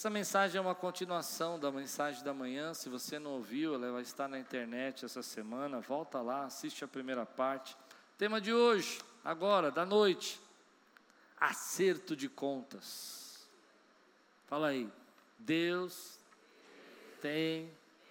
Essa mensagem é uma continuação da mensagem da manhã. Se você não ouviu, ela vai estar na internet essa semana. Volta lá, assiste a primeira parte. Tema de hoje, agora, da noite: acerto de contas. Fala aí. Deus tem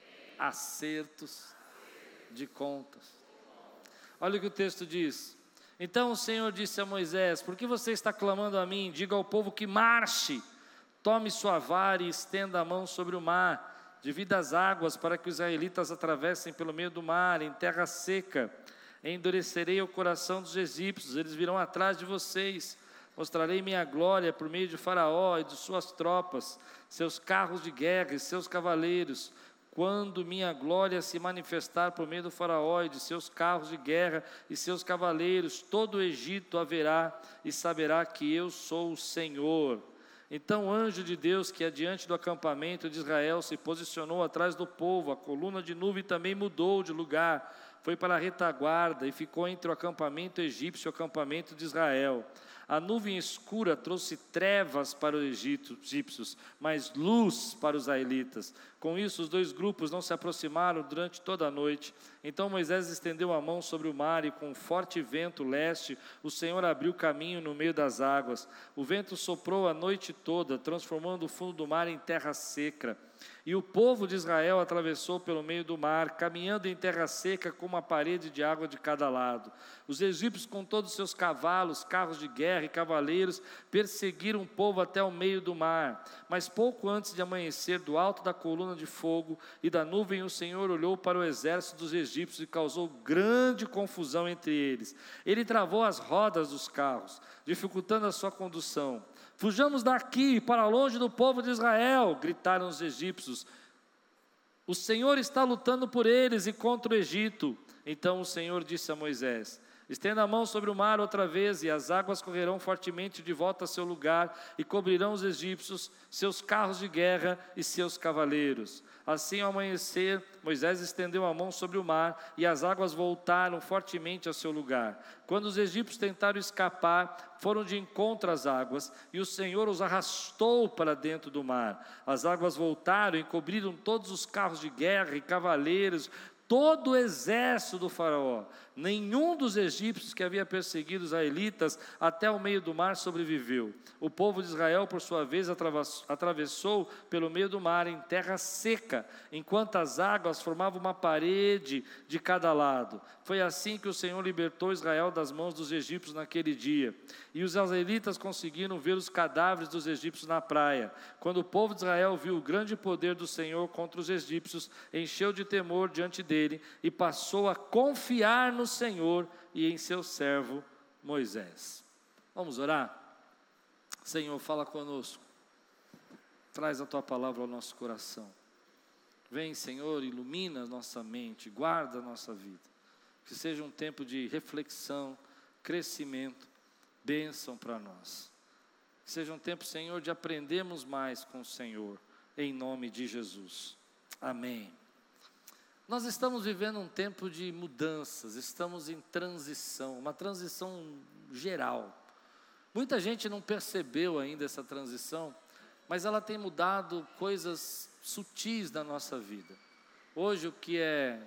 acertos de contas. Olha o que o texto diz. Então o Senhor disse a Moisés: por que você está clamando a mim? Diga ao povo que marche. Tome sua vara e estenda a mão sobre o mar, divida as águas para que os israelitas atravessem pelo meio do mar, em terra seca. Endurecerei o coração dos egípcios, eles virão atrás de vocês. Mostrarei minha glória por meio de Faraó e de suas tropas, seus carros de guerra e seus cavaleiros. Quando minha glória se manifestar por meio do Faraó e de seus carros de guerra e seus cavaleiros, todo o Egito a verá e saberá que eu sou o Senhor. Então o anjo de Deus que adiante do acampamento de Israel se posicionou atrás do povo. A coluna de nuvem também mudou de lugar, foi para a retaguarda e ficou entre o acampamento egípcio e o acampamento de Israel. A nuvem escura trouxe trevas para os egípcios, mas luz para os israelitas. Com isso, os dois grupos não se aproximaram durante toda a noite. Então Moisés estendeu a mão sobre o mar e com um forte vento leste, o Senhor abriu caminho no meio das águas. O vento soprou a noite toda, transformando o fundo do mar em terra seca. E o povo de Israel atravessou pelo meio do mar, caminhando em terra seca com uma parede de água de cada lado. Os egípcios, com todos os seus cavalos, carros de guerra e cavaleiros, perseguiram o povo até o meio do mar. Mas pouco antes de amanhecer, do alto da coluna de fogo e da nuvem, o Senhor olhou para o exército dos egípcios e causou grande confusão entre eles. Ele travou as rodas dos carros, dificultando a sua condução. Fujamos daqui, para longe do povo de Israel, gritaram os egípcios. O Senhor está lutando por eles e contra o Egito. Então o Senhor disse a Moisés: estenda a mão sobre o mar outra vez, e as águas correrão fortemente de volta a seu lugar, e cobrirão os egípcios, seus carros de guerra e seus cavaleiros. Assim, ao amanhecer, Moisés estendeu a mão sobre o mar, e as águas voltaram fortemente a seu lugar. Quando os egípcios tentaram escapar, foram de encontro às águas, e o Senhor os arrastou para dentro do mar. As águas voltaram e cobriram todos os carros de guerra e cavaleiros, todo o exército do faraó. Nenhum dos egípcios que havia perseguido os israelitas até o meio do mar sobreviveu. O povo de Israel, por sua vez, atravessou pelo meio do mar em terra seca, enquanto as águas formavam uma parede de cada lado. Foi assim que o Senhor libertou Israel das mãos dos egípcios naquele dia. E os israelitas conseguiram ver os cadáveres dos egípcios na praia. Quando o povo de Israel viu o grande poder do Senhor contra os egípcios, encheu de temor diante dele e passou a confiar no Senhor e em seu servo Moisés. Vamos orar? Senhor, fala conosco. Traz a tua palavra ao nosso coração. Vem, Senhor, ilumina a nossa mente, guarda a nossa vida. Que seja um tempo de reflexão, crescimento, bênção para nós. Que seja um tempo, Senhor, de aprendermos mais com o Senhor, em nome de Jesus. Amém. Nós estamos vivendo um tempo de mudanças, estamos em transição, uma transição geral. Muita gente não percebeu ainda essa transição, mas ela tem mudado coisas sutis da nossa vida. Hoje o que é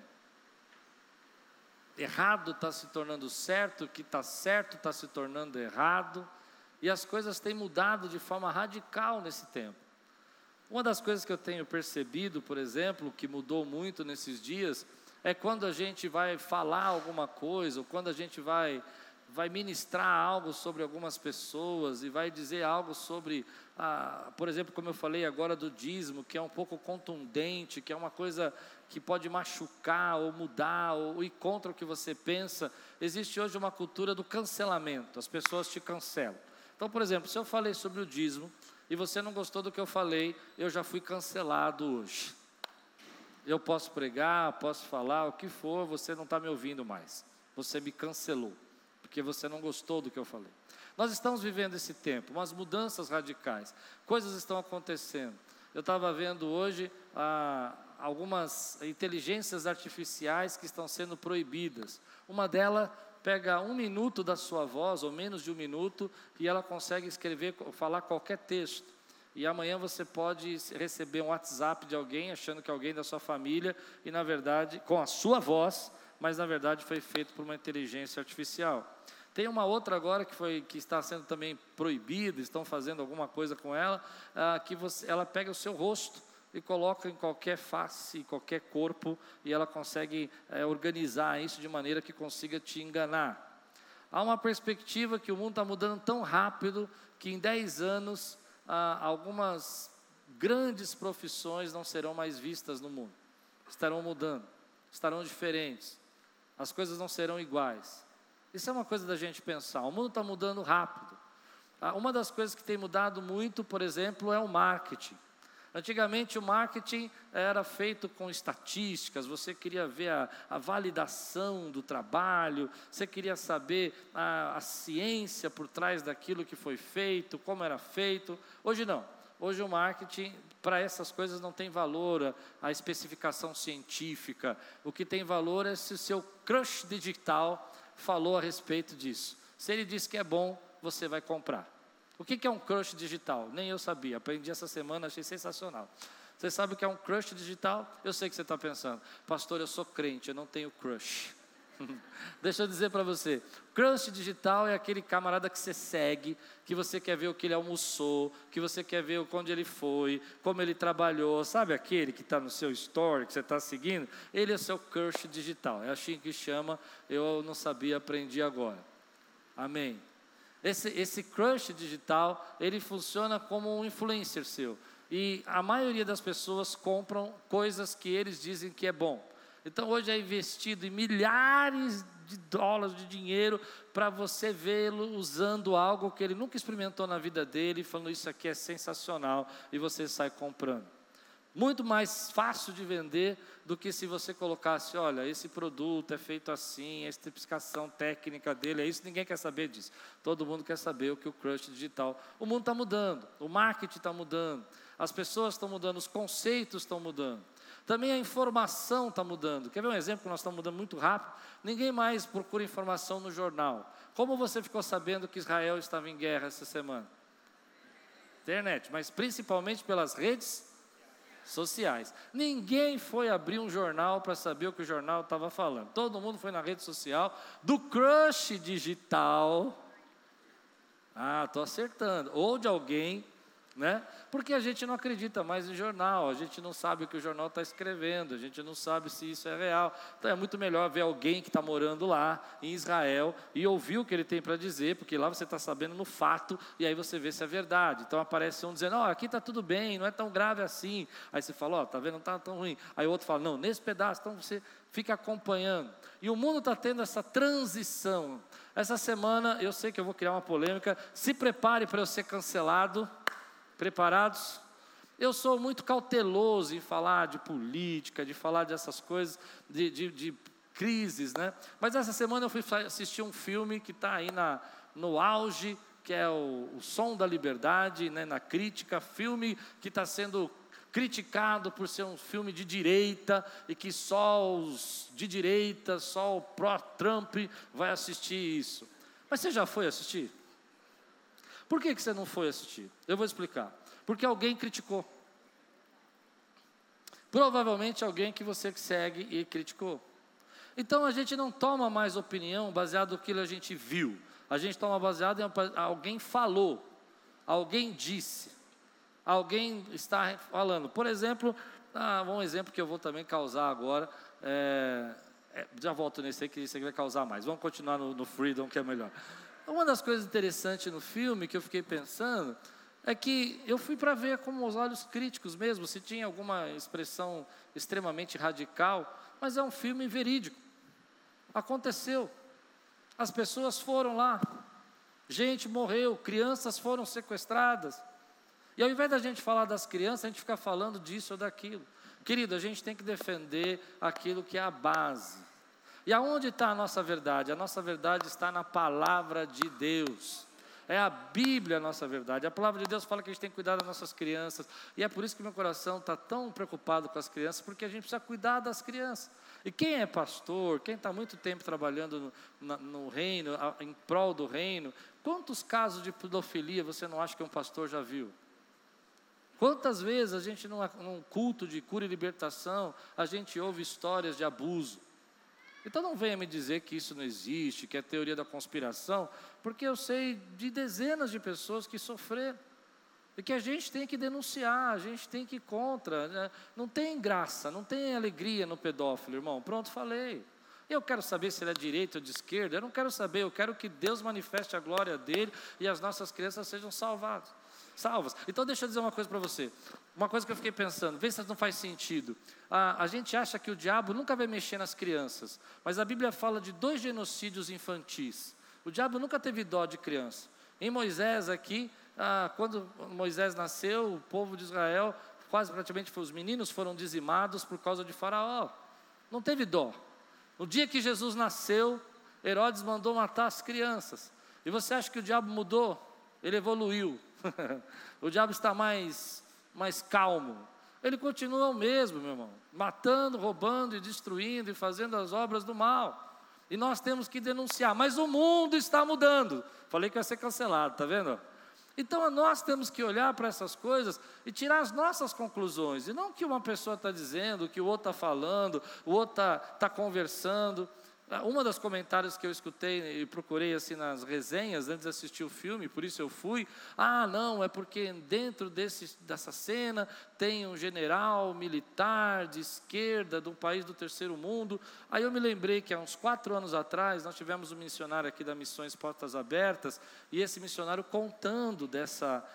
errado está se tornando certo, o que está certo está se tornando errado, e as coisas têm mudado de forma radical nesse tempo. Uma das coisas que eu tenho percebido, por exemplo, que mudou muito nesses dias, é quando a gente vai falar alguma coisa, ou quando a gente vai ministrar algo sobre algumas pessoas, e vai dizer algo sobre, por exemplo, como eu falei agora do dízimo, que é um pouco contundente, que é uma coisa que pode machucar, ou mudar, ou ir contra o que você pensa. Existe hoje uma cultura do cancelamento, as pessoas te cancelam. Então, por exemplo, se eu falei sobre o dízimo, e você não gostou do que eu falei, eu já fui cancelado hoje. Eu posso pregar, posso falar, o que for, você não está me ouvindo mais. Você me cancelou, porque você não gostou do que eu falei. Nós estamos vivendo esse tempo, umas mudanças radicais, coisas estão acontecendo. Eu estava vendo hoje algumas inteligências artificiais que estão sendo proibidas. Uma delas pega 1 minuto da sua voz, ou menos de 1 minuto, e ela consegue escrever, falar qualquer texto. E amanhã você pode receber um WhatsApp de alguém, achando que é alguém da sua família, e na verdade, com a sua voz, mas na verdade foi feito por uma inteligência artificial. Tem uma outra agora que está sendo também proibida, estão fazendo alguma coisa com ela, ela pega o seu rosto e coloca em qualquer face, qualquer corpo, e ela consegue organizar isso de maneira que consiga te enganar. Há uma perspectiva que o mundo está mudando tão rápido, que em 10 anos, algumas grandes profissões não serão mais vistas no mundo. Estarão mudando, estarão diferentes. As coisas não serão iguais. Isso é uma coisa da gente pensar. O mundo está mudando rápido. Uma das coisas que tem mudado muito, por exemplo, é o marketing. Antigamente o marketing era feito com estatísticas, você queria ver a validação do trabalho, você queria saber a ciência por trás daquilo que foi feito, como era feito. Hoje não, hoje o marketing, para essas coisas não tem valor a especificação científica. O que tem valor é se o seu crush digital falou a respeito disso. Se ele diz que é bom, você vai comprar. O que é um crush digital? Nem eu sabia, aprendi essa semana, achei sensacional. Você sabe o que é um crush digital? Eu sei que você está pensando, pastor, eu sou crente, eu não tenho crush. Deixa eu dizer para você, crush digital é aquele camarada que você segue, que você quer ver o que ele almoçou, que você quer ver onde ele foi, como ele trabalhou, sabe aquele que está no seu story, que você está seguindo? Ele é o seu crush digital, é assim que chama, eu não sabia, aprendi agora. Amém. Esse crush digital, ele funciona como um influencer seu. E a maioria das pessoas compram coisas que eles dizem que é bom. Então hoje é investido em milhares de dólares de dinheiro para você vê-lo usando algo que ele nunca experimentou na vida dele, falando isso aqui é sensacional, e você sai comprando. Muito mais fácil de vender do que se você colocasse, olha, esse produto é feito assim, a especificação técnica dele, é isso, ninguém quer saber disso. Todo mundo quer saber o que o crush digital. O mundo está mudando, o marketing está mudando, as pessoas estão mudando, os conceitos estão mudando. Também a informação está mudando. Quer ver um exemplo que nós estamos mudando muito rápido? Ninguém mais procura informação no jornal. Como você ficou sabendo que Israel estava em guerra essa semana? Internet, mas principalmente pelas redes sociais. Ninguém foi abrir um jornal para saber o que o jornal estava falando. Todo mundo foi na rede social do crush digital. Estou acertando. Ou de alguém, né? Porque a gente não acredita mais em jornal, a gente não sabe o que o jornal está escrevendo, a gente não sabe se isso é real. Então é muito melhor ver alguém que está morando lá em Israel e ouvir o que ele tem para dizer, porque lá você está sabendo no fato e aí você vê se é verdade. Então aparece um dizendo, aqui está tudo bem, não é tão grave assim. Aí você fala, está vendo, não está tão ruim. Aí o outro fala, não, nesse pedaço, então você fica acompanhando. E o mundo está tendo essa transição. Essa semana, eu sei que eu vou criar uma polêmica, se prepare para eu ser cancelado. Preparados? Eu sou muito cauteloso em falar de política, de falar dessas coisas, de crises, né? Mas essa semana eu fui assistir um filme que está aí no auge, que é o Som da Liberdade, né? Na crítica, filme que está sendo criticado por ser um filme de direita, e que só os de direita, só o pró-Trump vai assistir isso. Mas você já foi assistir? Por que você não foi assistir? Eu vou explicar. Porque alguém criticou. Provavelmente alguém que você segue e criticou. Então a gente não toma mais opinião baseado no que a gente viu. A gente toma baseado em alguém falou, alguém disse, alguém está falando. Por exemplo, um exemplo que eu vou também causar agora, já volto nesse aí, que isso aqui vai causar mais. Vamos continuar no Freedom, que é melhor. Uma das coisas interessantes no filme que eu fiquei pensando é que eu fui para ver com os olhos críticos mesmo, se tinha alguma expressão extremamente radical, mas é um filme verídico. Aconteceu. As pessoas foram lá, gente morreu, crianças foram sequestradas. E ao invés da gente falar das crianças, a gente fica falando disso ou daquilo. Querido, a gente tem que defender aquilo que é a base. E aonde está a nossa verdade? A nossa verdade está na palavra de Deus. É a Bíblia a nossa verdade. A palavra de Deus fala que a gente tem que cuidar das nossas crianças. E é por isso que meu coração está tão preocupado com as crianças, porque a gente precisa cuidar das crianças. E quem é pastor, quem está muito tempo trabalhando no reino, em prol do reino, quantos casos de pedofilia você não acha que um pastor já viu? Quantas vezes a gente num culto de cura e libertação, a gente ouve histórias de abuso. Então não venha me dizer que isso não existe, que é teoria da conspiração, porque eu sei de dezenas de pessoas que sofreram. E que a gente tem que denunciar, a gente tem que ir contra, né? Não tem graça, não tem alegria no pedófilo, irmão. Pronto, falei. Eu quero saber se ele é de direita ou de esquerda, eu não quero saber, eu quero que Deus manifeste a glória dele e as nossas crianças sejam salvas. Então deixa eu dizer uma coisa para você, uma coisa que eu fiquei pensando, vê se não faz sentido. A gente acha que o diabo nunca vai mexer nas crianças, mas a Bíblia fala de 2 genocídios infantis. O diabo nunca teve dó de criança. Em Moisés aqui, quando Moisés nasceu, o povo de Israel, quase praticamente os meninos foram dizimados por causa de Faraó. Não teve dó. No dia que Jesus nasceu, Herodes mandou matar as crianças. E você acha que o diabo mudou? Ele evoluiu. O diabo está mais calmo. Ele continua o mesmo, meu irmão, matando, roubando e destruindo e fazendo as obras do mal. E nós temos que denunciar, mas o mundo está mudando. Falei que vai ser cancelado, está vendo? Então nós temos que olhar para essas coisas e tirar as nossas conclusões, e não o que uma pessoa está dizendo, o que o outro está falando, o outro está conversando. Uma das comentários que eu escutei e procurei assim nas resenhas antes de assistir o filme, por isso eu fui, não, é porque dentro dessa cena tem um general militar de esquerda de um país do terceiro mundo. Aí eu me lembrei que há uns 4 anos atrás nós tivemos um missionário aqui da Missões Portas Abertas, e esse missionário contando dessa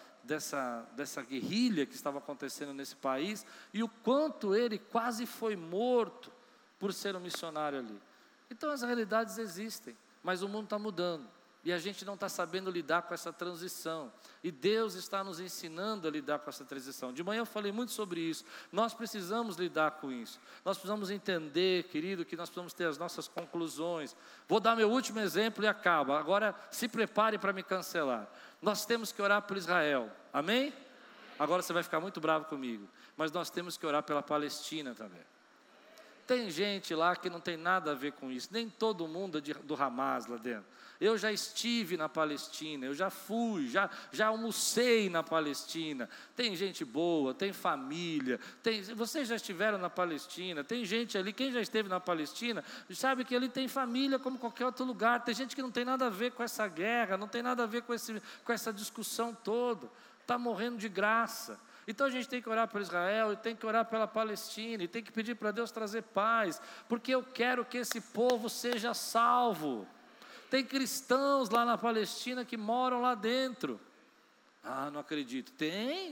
guerrilha que estava acontecendo nesse país, e o quanto ele quase foi morto por ser um missionário ali. Então as realidades existem, mas o mundo está mudando, e a gente não está sabendo lidar com essa transição, e Deus está nos ensinando a lidar com essa transição. De manhã eu falei muito sobre isso, nós precisamos lidar com isso, nós precisamos entender, querido, que nós precisamos ter as nossas conclusões. Vou dar meu último exemplo e acabo, agora se prepare para me cancelar. Nós temos que orar por Israel, amém? Agora você vai ficar muito bravo comigo, mas nós temos que orar pela Palestina também. Tem gente lá que não tem nada a ver com isso, nem todo mundo é do Hamas lá dentro. Eu já estive na Palestina, eu já fui, já almocei na Palestina. Tem gente boa, tem família, vocês já estiveram na Palestina, tem gente ali, quem já esteve na Palestina, sabe que ali tem família como qualquer outro lugar. Tem gente que não tem nada a ver com essa guerra, não tem nada a ver com essa discussão toda, está morrendo de graça. Então a gente tem que orar por Israel, e tem que orar pela Palestina, e tem que pedir para Deus trazer paz, porque eu quero que esse povo seja salvo. Tem cristãos lá na Palestina que moram lá dentro. Não acredito. Tem.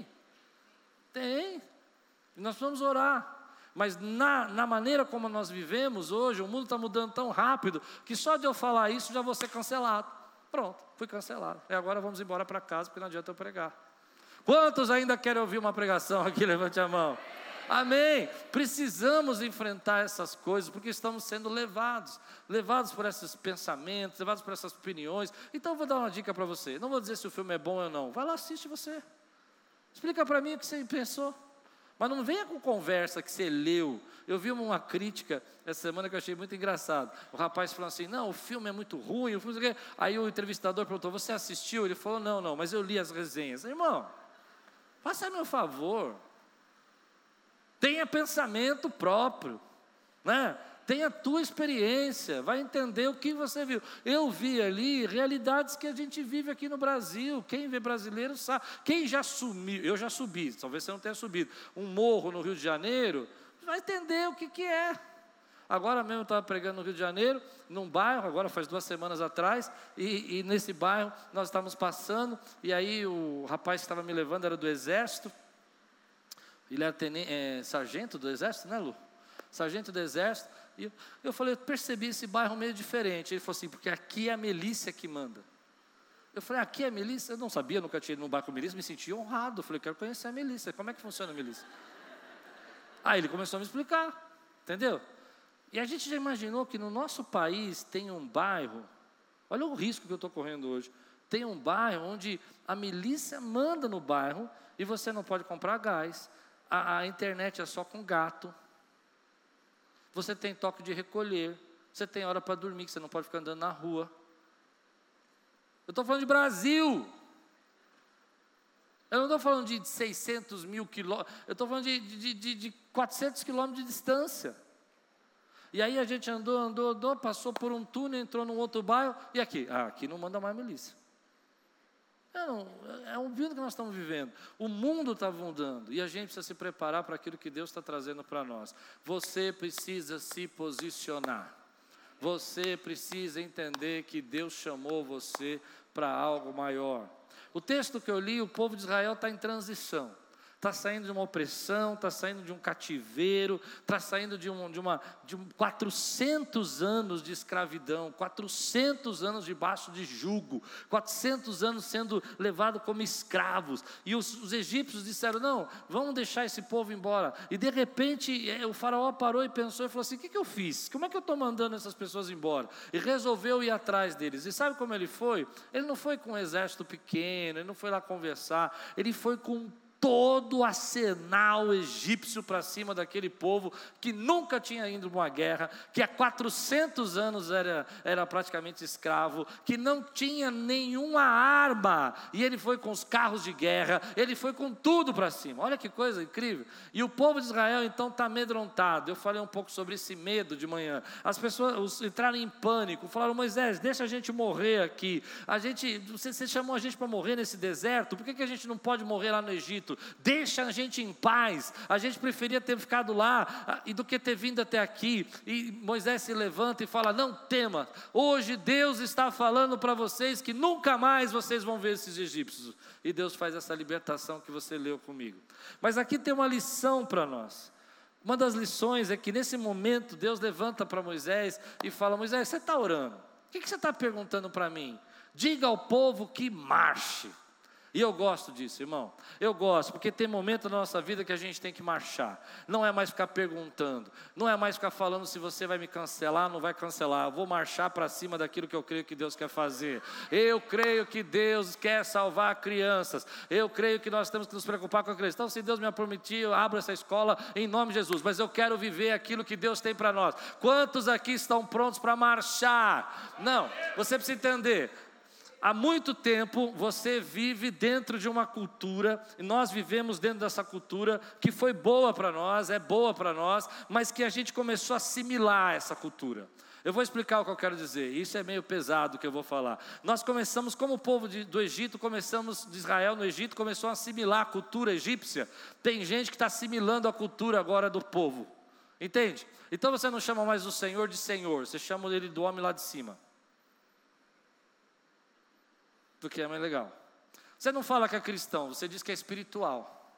E nós precisamos orar. Mas na maneira como nós vivemos hoje, o mundo está mudando tão rápido, que só de eu falar isso já vou ser cancelado. Pronto, fui cancelado. E agora vamos embora para casa, porque não adianta eu pregar. Quantos ainda querem ouvir uma pregação aqui? Levante a mão. Amém. Precisamos enfrentar essas coisas, porque estamos sendo levados por esses pensamentos, levados por essas opiniões. Então eu vou dar uma dica para você. Não vou dizer se o filme é bom ou não. Vai lá, assiste você. Explica para mim o que você pensou. Mas não venha com conversa que você leu. Eu vi uma crítica essa semana que eu achei muito engraçado. O rapaz falou assim, não, o filme é muito ruim. Aí o entrevistador perguntou, você assistiu? Ele falou, não, mas eu li as resenhas. Irmão, faça meu favor, tenha pensamento próprio, né? Tenha a tua experiência, vai entender o que você viu. Eu vi ali realidades que a gente vive aqui no Brasil. Quem vê brasileiro sabe. Quem já subiu, eu já subi, talvez você não tenha subido, um morro no Rio de Janeiro, vai entender o que é. Agora mesmo eu estava pregando no Rio de Janeiro, num bairro, agora faz 2 semanas atrás, e nesse bairro nós estávamos passando, e aí o rapaz que estava me levando era do Exército, ele era sargento do Exército, né, Lu? Sargento do Exército, e eu falei, eu percebi esse bairro meio diferente. Ele falou assim, porque aqui é a milícia que manda. Eu falei, aqui é a milícia? Eu não sabia, nunca tinha ido num bairro com milícia, me senti honrado. Eu falei, quero conhecer a milícia, como é que funciona a milícia? Aí ele começou a me explicar, entendeu? E a gente já imaginou que no nosso país tem um bairro, olha o risco que eu estou correndo hoje, tem um bairro onde a milícia manda no bairro e você não pode comprar gás, a internet é só com gato, você tem toque de recolher, você tem hora para dormir, que você não pode ficar andando na rua. Eu estou falando de Brasil. Eu não estou falando de 600 mil quilômetros, eu estou falando de 400 quilômetros de distância. E aí a gente andou, passou por um túnel, entrou num outro bairro, e aqui? Aqui não manda mais milícia. É um vida que nós estamos vivendo. O mundo está mudando, e a gente precisa se preparar para aquilo que Deus está trazendo para nós. Você precisa se posicionar. Você precisa entender que Deus chamou você para algo maior. O texto que eu li, o povo de Israel está em transição. Está saindo de uma opressão, está saindo de um cativeiro, está saindo de 400 anos de escravidão, 400 anos debaixo de jugo, 400 anos sendo levado como escravos. E os egípcios disseram, não, vamos deixar esse povo embora. E de repente o faraó parou e pensou e falou assim, o que eu fiz? Como é que eu estou mandando essas pessoas embora? E resolveu ir atrás deles. E sabe como ele foi? Ele não foi com um exército pequeno, ele não foi lá conversar, ele foi com todo o arsenal egípcio para cima daquele povo que nunca tinha ido para uma guerra, que há 400 anos era praticamente escravo, que não tinha nenhuma arma, e ele foi com os carros de guerra, ele foi com tudo para cima. Olha que coisa incrível. E o povo de Israel então está amedrontado. Eu falei um pouco sobre esse medo de manhã. As pessoas entraram em pânico, falaram, Moisés, deixa a gente morrer aqui. Você chamou a gente para morrer nesse deserto, por que a gente não pode morrer lá no Egito? Deixa a gente em paz, a gente preferia ter ficado lá do que ter vindo até aqui. E Moisés se levanta e fala, não tema, hoje Deus está falando para vocês que nunca mais vocês vão ver esses egípcios. E Deus faz essa libertação que você leu comigo. Mas aqui tem uma lição para nós. Uma das lições é que nesse momento Deus levanta para Moisés e fala, Moisés, você está orando? O que você está perguntando para mim? Diga ao povo que marche. E eu gosto disso, irmão. Eu gosto, porque tem momento na nossa vida que a gente tem que marchar. Não é mais ficar perguntando. Não é mais ficar falando se você vai me cancelar, não vai cancelar. Eu vou marchar para cima daquilo que eu creio que Deus quer fazer. Eu creio que Deus quer salvar crianças. Eu creio que nós temos que nos preocupar com a criança. Então, se Deus me permitir, eu abro essa escola em nome de Jesus. Mas eu quero viver aquilo que Deus tem para nós. Quantos aqui estão prontos para marchar? Não, você precisa entender. Há muito tempo você vive dentro de uma cultura, e nós vivemos dentro dessa cultura que foi boa para nós, é boa para nós, mas que a gente começou a assimilar essa cultura. Eu vou explicar o que eu quero dizer, isso é meio pesado que eu vou falar. Nós começamos, como o povo do Egito, de Israel no Egito, começou a assimilar a cultura egípcia. Tem gente que está assimilando a cultura agora do povo, entende? Então você não chama mais o Senhor de Senhor, você chama ele do homem lá de cima. Porque é mais legal. Você não fala que é cristão, você diz que é espiritual.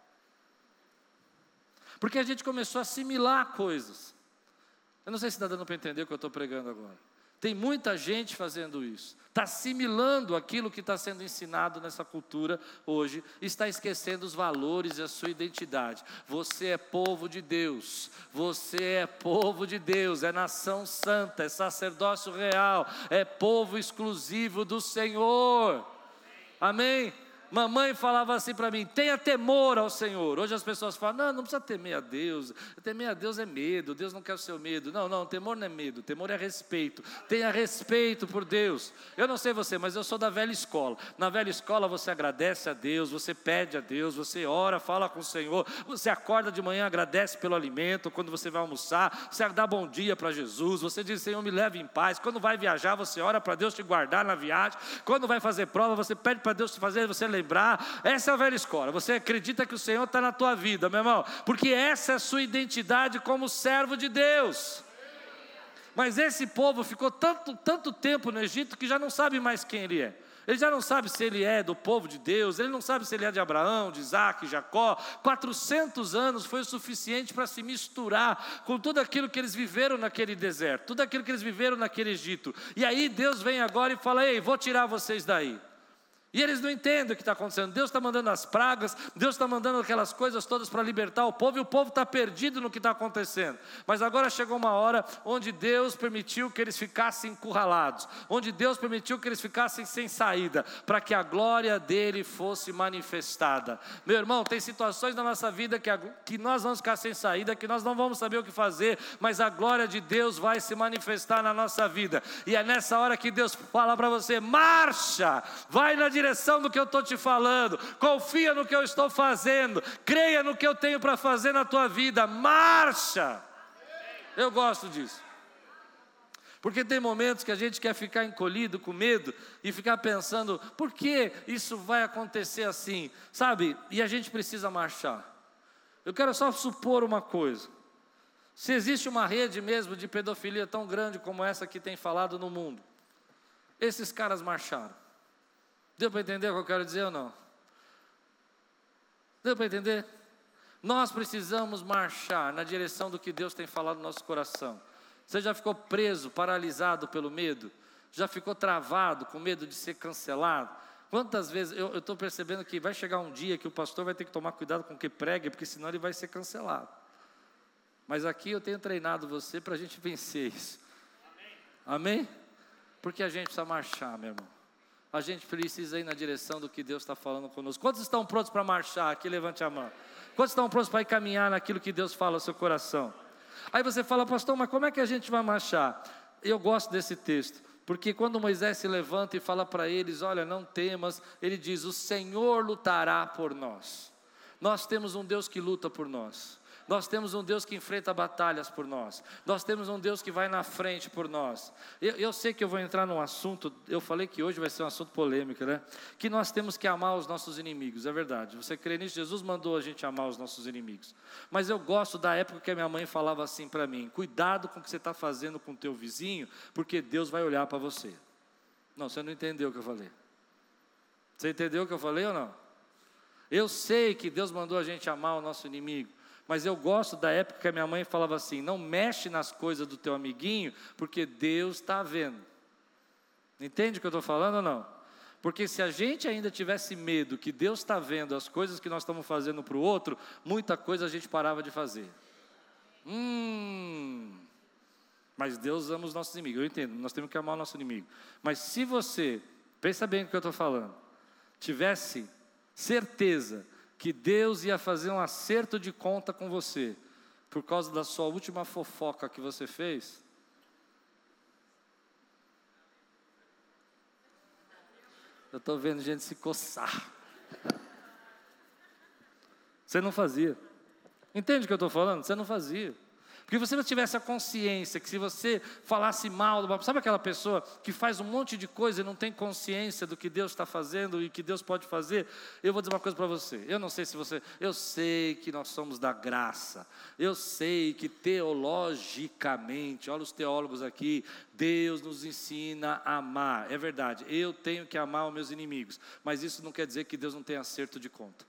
Porque a gente começou a assimilar coisas. Eu não sei se está dando para entender o que eu estou pregando agora. Tem muita gente fazendo isso. Está assimilando aquilo que está sendo ensinado nessa cultura hoje. Está esquecendo os valores e a sua identidade. Você é povo de Deus. Você é povo de Deus. É nação santa, é sacerdócio real. É povo exclusivo do Senhor. Amém? Mamãe falava assim para mim, tenha temor ao Senhor. Hoje as pessoas falam, não precisa temer a Deus. Temer a Deus é medo, Deus não quer o seu medo. Não, temor não é medo, temor é respeito. Tenha respeito por Deus. Eu não sei você, mas eu sou da velha escola. Na velha escola você agradece a Deus, você pede a Deus, você ora, fala com o Senhor. Você acorda de manhã, agradece pelo alimento. Quando você vai almoçar, você dá bom dia para Jesus. Você diz, Senhor, me leve em paz. Quando vai viajar, você ora para Deus te guardar na viagem. Quando vai fazer prova, você pede para Deus te fazer, você lembrar. Essa é a velha escola. Você acredita que o Senhor está na tua vida, meu irmão, porque essa é a sua identidade como servo de Deus. Mas esse povo ficou tanto tempo no Egito que já não sabe mais quem ele é. Ele já não sabe se ele é do povo de Deus, ele não sabe se ele é de Abraão, de Isaac, Jacó. 400 anos foi o suficiente para se misturar com tudo aquilo que eles viveram naquele deserto, tudo aquilo que eles viveram naquele Egito. E aí Deus vem agora e fala, ei, vou tirar vocês daí. E eles não entendem o que está acontecendo. Deus está mandando as pragas, Deus está mandando aquelas coisas todas para libertar o povo, e o povo está perdido no que está acontecendo. Mas agora chegou uma hora onde Deus permitiu que eles ficassem encurralados, onde Deus permitiu que eles ficassem sem saída, para que a glória dele fosse manifestada. Meu irmão, tem situações na nossa vida que nós vamos ficar sem saída, que nós não vamos saber o que fazer, mas a glória de Deus vai se manifestar na nossa vida. E é nessa hora que Deus fala para você, marcha, vai na direção direção do que eu estou te falando, confia no que eu estou fazendo, creia no que eu tenho para fazer na tua vida, marcha. Eu gosto disso. Porque tem momentos que a gente quer ficar encolhido, com medo, e ficar pensando, por que isso vai acontecer assim? Sabe? E a gente precisa marchar. Eu quero só supor uma coisa. Se existe uma rede mesmo de pedofilia tão grande como essa que tem falado no mundo, esses caras marcharam. Deu para entender o que eu quero dizer ou não? Deu para entender? Nós precisamos marchar na direção do que Deus tem falado no nosso coração. Você já ficou preso, paralisado pelo medo? Já ficou travado, com medo de ser cancelado? Quantas vezes, eu estou percebendo que vai chegar um dia que o pastor vai ter que tomar cuidado com o que prega, porque senão ele vai ser cancelado. Mas aqui eu tenho treinado você para a gente vencer isso. Amém? Porque a gente precisa marchar, meu irmão. A gente precisa ir na direção do que Deus está falando conosco. Quantos estão prontos para marchar? Aqui, levante a mão. Quantos estão prontos para ir caminhar naquilo que Deus fala ao seu coração? Aí você fala, pastor, mas como é que a gente vai marchar? Eu gosto desse texto, porque quando Moisés se levanta e fala para eles, olha, não temas, ele diz, o Senhor lutará por nós. Nós temos um Deus que luta por nós. Nós temos um Deus que enfrenta batalhas por nós. Nós temos um Deus que vai na frente por nós. Eu sei que eu vou entrar num assunto, eu falei que hoje vai ser um assunto polêmico, né? Que nós temos que amar os nossos inimigos, é verdade. Você crê nisso? Jesus mandou a gente amar os nossos inimigos. Mas eu gosto da época que a minha mãe falava assim para mim, cuidado com o que você está fazendo com o teu vizinho, porque Deus vai olhar para você. Não, você não entendeu o que eu falei. Você entendeu o que eu falei ou não? Eu sei que Deus mandou a gente amar o nosso inimigo. Mas eu gosto da época que a minha mãe falava assim, não mexe nas coisas do teu amiguinho, porque Deus está vendo. Entende o que eu estou falando ou não? Porque se a gente ainda tivesse medo que Deus está vendo as coisas que nós estamos fazendo para o outro, muita coisa a gente parava de fazer. Mas Deus ama os nossos inimigos, eu entendo, nós temos que amar o nosso inimigo. Mas se você, pensa bem no que eu estou falando, tivesse certeza que Deus ia fazer um acerto de conta com você, por causa da sua última fofoca que você fez, eu estou vendo gente se coçar. Você não fazia. Entende o que eu estou falando? Você não fazia. Porque se você não tivesse a consciência que se você falasse mal, sabe aquela pessoa que faz um monte de coisa e não tem consciência do que Deus está fazendo e que Deus pode fazer? Eu vou dizer uma coisa para você, eu não sei se você, eu sei que nós somos da graça, eu sei que teologicamente, olha os teólogos aqui, Deus nos ensina a amar, é verdade, eu tenho que amar os meus inimigos, mas isso não quer dizer que Deus não tenha acerto de conta.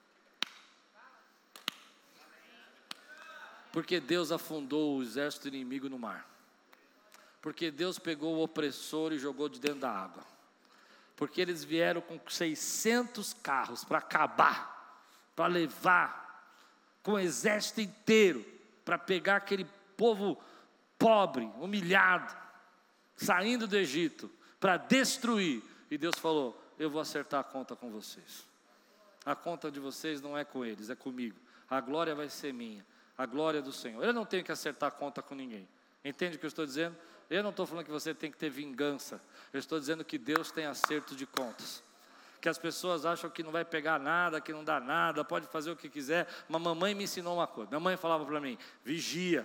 Porque Deus afundou o exército inimigo no mar. Porque Deus pegou o opressor e jogou de dentro da água. Porque eles vieram com 600 carros para acabar, para levar, com o exército inteiro, para pegar aquele povo pobre, humilhado, saindo do Egito, para destruir. E Deus falou, eu vou acertar a conta com vocês. A conta de vocês não é com eles, é comigo. A glória vai ser minha. A glória do Senhor. Eu não tenho que acertar conta com ninguém. Entende o que eu estou dizendo? Eu não estou falando que você tem que ter vingança. Eu estou dizendo que Deus tem acerto de contas. Que as pessoas acham que não vai pegar nada, que não dá nada, pode fazer o que quiser. Mas mamãe me ensinou uma coisa. Minha mãe falava para mim, vigia.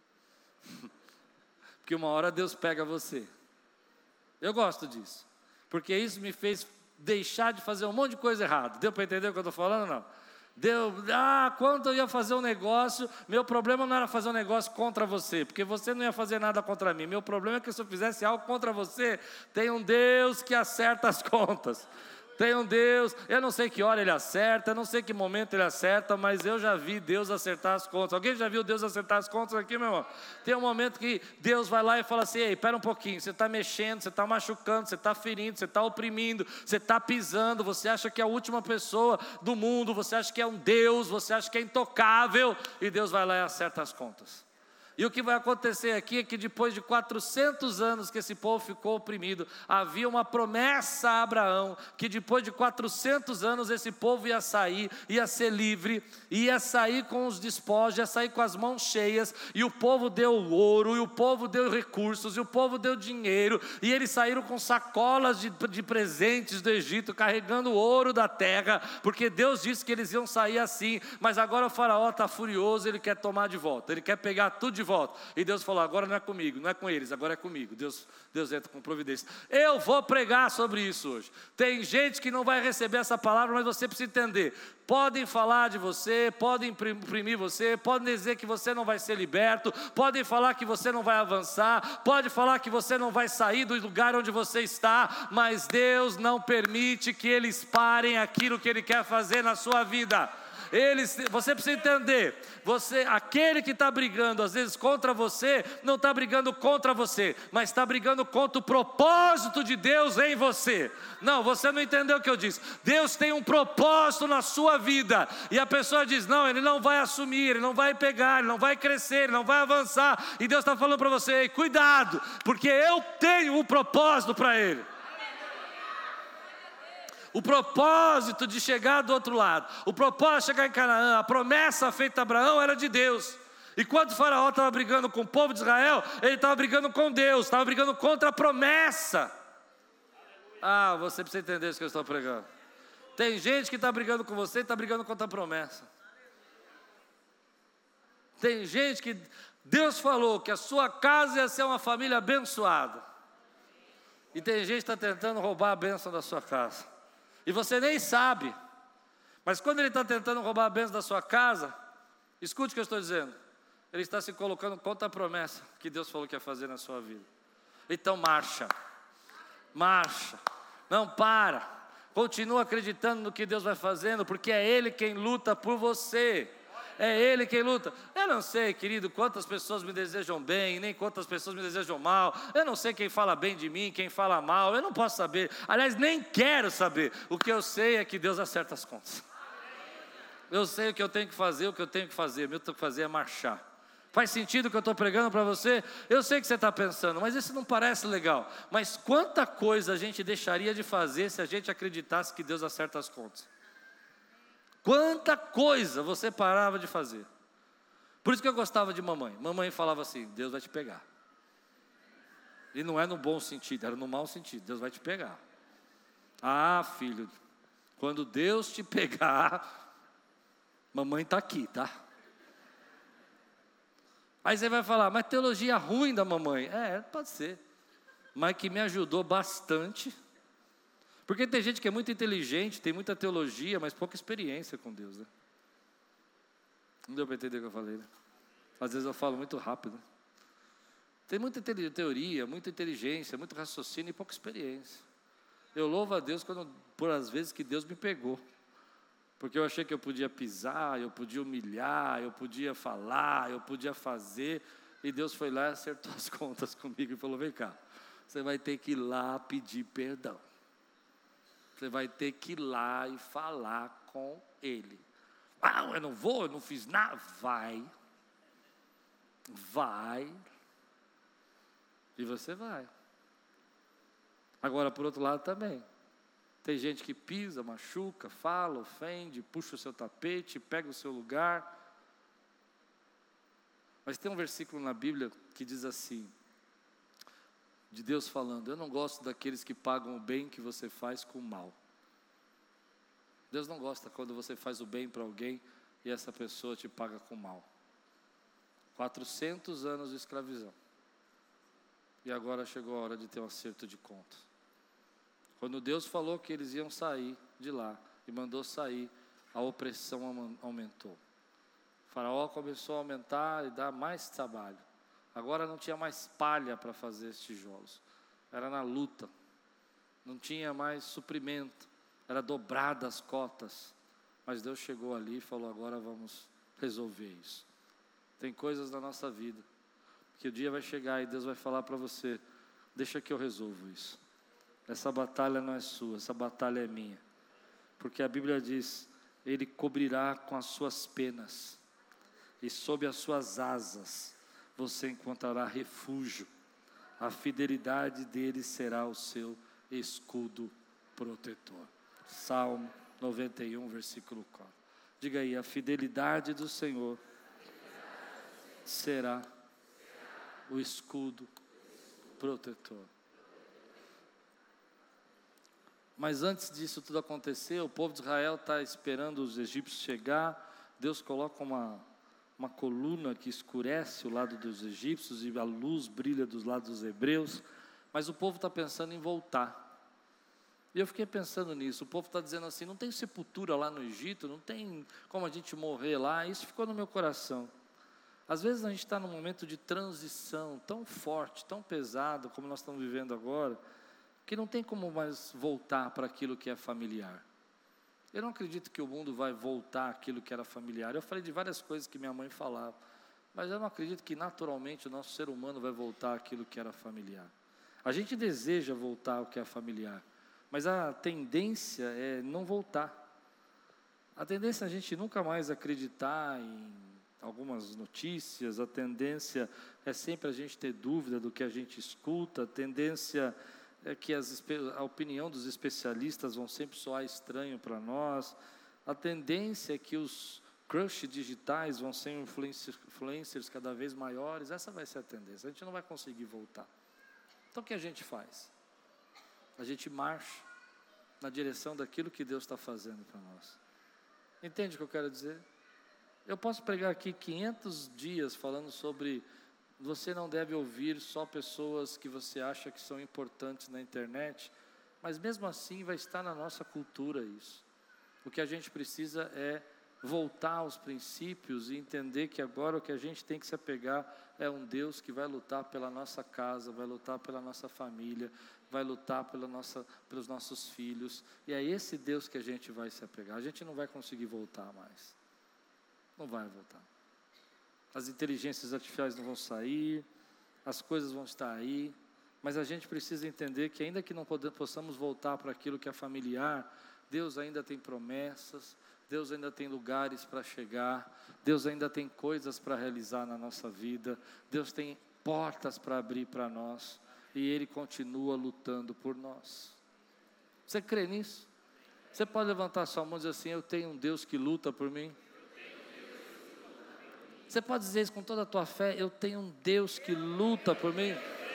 Porque uma hora Deus pega você. Eu gosto disso. Porque isso me fez deixar de fazer um monte de coisa errada. Deu para entender o que eu estou falando ou não? Quando eu ia fazer um negócio, meu problema não era fazer um negócio contra você, porque você não ia fazer nada contra mim. Meu problema é que se eu fizesse algo contra você, tem um Deus que acerta as contas. Tem um Deus, eu não sei que hora Ele acerta, eu não sei que momento Ele acerta, mas eu já vi Deus acertar as contas. Alguém já viu Deus acertar as contas aqui, meu irmão? Tem um momento que Deus vai lá e fala assim, ei, espera um pouquinho, você está mexendo, você está machucando, você está ferindo, você está oprimindo, você está pisando, você acha que é a última pessoa do mundo, você acha que é um Deus, você acha que é intocável, e Deus vai lá e acerta as contas. E o que vai acontecer aqui é que depois de 400 anos que esse povo ficou oprimido, havia uma promessa a Abraão, que depois de 400 anos esse povo ia sair, ia ser livre, ia sair com os despojos, ia sair com as mãos cheias, e o povo deu ouro, e o povo deu recursos, e o povo deu dinheiro, e eles saíram com sacolas de presentes do Egito, carregando o ouro da terra, porque Deus disse que eles iam sair assim, mas agora o faraó está furioso, ele quer tomar de volta, ele quer pegar tudo de volta, e Deus falou, agora não é comigo, não é com eles, agora é comigo. Deus entra com providência. Eu vou pregar sobre isso hoje. Tem gente que não vai receber essa palavra, mas você precisa entender, podem falar de você, podem imprimir você, podem dizer que você não vai ser liberto, podem falar que você não vai avançar, pode falar que você não vai sair do lugar onde você está, mas Deus não permite que eles parem aquilo que Ele quer fazer na sua vida. Você precisa entender, aquele que está brigando às vezes contra você, não está brigando contra você, mas está brigando contra o propósito de Deus em você. Não, você não entendeu o que eu disse. Deus tem um propósito na sua vida, e a pessoa diz, não, ele não vai assumir, ele não vai pegar, ele não vai crescer, ele não vai avançar, e Deus está falando para você, ei, cuidado, porque eu tenho um propósito para ele. O propósito de chegar do outro lado, o propósito de chegar em Canaã, a promessa feita a Abraão era de Deus. E quando o faraó estava brigando com o povo de Israel, ele estava brigando com Deus, estava brigando contra a promessa. Ah, você precisa entender isso que eu estou pregando. Tem gente que está brigando com você e está brigando contra a promessa. Tem gente que Deus falou que a sua casa ia ser uma família abençoada. E tem gente que está tentando roubar a bênção da sua casa. E você nem sabe, mas quando ele está tentando roubar a bênção da sua casa, escute o que eu estou dizendo, ele está se colocando contra a promessa que Deus falou que ia fazer na sua vida. Então marcha, não para, continua acreditando no que Deus vai fazendo, porque é Ele quem luta por você. É Ele quem luta. Eu não sei, querido, quantas pessoas me desejam bem, nem quantas pessoas me desejam mal. Eu não sei quem fala bem de mim, quem fala mal. Eu não posso saber. Aliás, nem quero saber. O que eu sei é que Deus acerta as contas. Eu sei o que eu tenho que fazer, o que eu tenho que fazer. O que eu tenho que fazer é marchar. Faz sentido o que eu estou pregando para você? Eu sei que você está pensando, mas isso não parece legal. Mas quanta coisa a gente deixaria de fazer se a gente acreditasse que Deus acerta as contas? Quanta coisa você parava de fazer. Por isso que eu gostava de mamãe. Mamãe falava assim, Deus vai te pegar. E não é no bom sentido, era no mau sentido, Deus vai te pegar. Ah, filho, quando Deus te pegar, mamãe está aqui, tá? Aí você vai falar, mas teologia ruim da mamãe. Pode ser. Mas que me ajudou bastante. Porque tem gente que é muito inteligente, tem muita teologia, mas pouca experiência com Deus, né? Não deu para entender o que eu falei, né? Às vezes eu falo muito rápido. Tem muita teoria, muita inteligência, muito raciocínio e pouca experiência. Eu louvo a Deus por as vezes que Deus me pegou. Porque eu achei que eu podia pisar, eu podia humilhar, eu podia falar, eu podia fazer. E Deus foi lá e acertou as contas comigo e falou, vem cá, você vai ter que ir lá pedir perdão. Você vai ter que ir lá e falar com Ele. Ah, eu não vou, eu não fiz nada. Vai. E você vai. Agora, por outro lado também. Tem gente que pisa, machuca, fala, ofende, puxa o seu tapete, pega o seu lugar. Mas tem um versículo na Bíblia que diz assim, de Deus falando, eu não gosto daqueles que pagam o bem que você faz com o mal. Deus não gosta quando você faz o bem para alguém e essa pessoa te paga com o mal. 400 anos de escravidão. E agora chegou a hora de ter um acerto de contas. Quando Deus falou que eles iam sair de lá e mandou sair, a opressão aumentou. O faraó começou a aumentar e dar mais trabalho. Agora não tinha mais palha para fazer esses tijolos. Era na luta. Não tinha mais suprimento. Era dobrada as cotas. Mas Deus chegou ali e falou, agora vamos resolver isso. Tem coisas na nossa vida que o dia vai chegar e Deus vai falar para você, deixa que eu resolvo isso. Essa batalha não é sua, essa batalha é minha. Porque a Bíblia diz, Ele cobrirá com as suas penas. E sob as suas asas você encontrará refúgio. A fidelidade dele será o seu escudo protetor. Salmo 91, versículo 4. Diga aí, a fidelidade do Senhor será o escudo protetor. Mas antes disso tudo acontecer, o povo de Israel está esperando os egípcios chegar. Deus coloca uma coluna que escurece o lado dos egípcios e a luz brilha dos lados dos hebreus. Mas o povo está pensando em voltar. E eu fiquei pensando nisso. O povo está dizendo assim, não tem sepultura lá no Egito, não tem como a gente morrer lá. Isso ficou no meu coração. Às vezes a gente está num momento de transição tão forte, tão pesado, como nós estamos vivendo agora, que não tem como mais voltar para aquilo que é familiar. Eu não acredito que o mundo vai voltar àquilo que era familiar. Eu falei de várias coisas que minha mãe falava, mas eu não acredito que naturalmente o nosso ser humano vai voltar àquilo que era familiar. A gente deseja voltar ao que é familiar, mas a tendência é não voltar. A tendência é a gente nunca mais acreditar em algumas notícias, a tendência é sempre a gente ter dúvida do que a gente escuta, a tendência é que a opinião dos especialistas vão sempre soar estranho para nós, a tendência é que os crush digitais vão ser influencers cada vez maiores. Essa vai ser a tendência, a gente não vai conseguir voltar. Então o que a gente faz? A gente marcha na direção daquilo que Deus está fazendo para nós. Entende o que eu quero dizer? Eu posso pregar aqui 500 dias falando sobre você não deve ouvir só pessoas que você acha que são importantes na internet, mas mesmo assim vai estar na nossa cultura isso. O que a gente precisa é voltar aos princípios e entender que agora o que a gente tem que se apegar é um Deus que vai lutar pela nossa casa, vai lutar pela nossa família, vai lutar pelos nossos filhos, e é esse Deus que a gente vai se apegar. A gente não vai conseguir voltar mais. Não vai voltar. As inteligências artificiais não vão sair, as coisas vão estar aí, mas a gente precisa entender que ainda que não possamos voltar para aquilo que é familiar, Deus ainda tem promessas, Deus ainda tem lugares para chegar, Deus ainda tem coisas para realizar na nossa vida, Deus tem portas para abrir para nós, e Ele continua lutando por nós. Você crê nisso? Você pode levantar sua mão e dizer assim, eu tenho um Deus que luta por mim? Você pode dizer isso com toda a tua fé, eu tenho um Deus que luta por mim?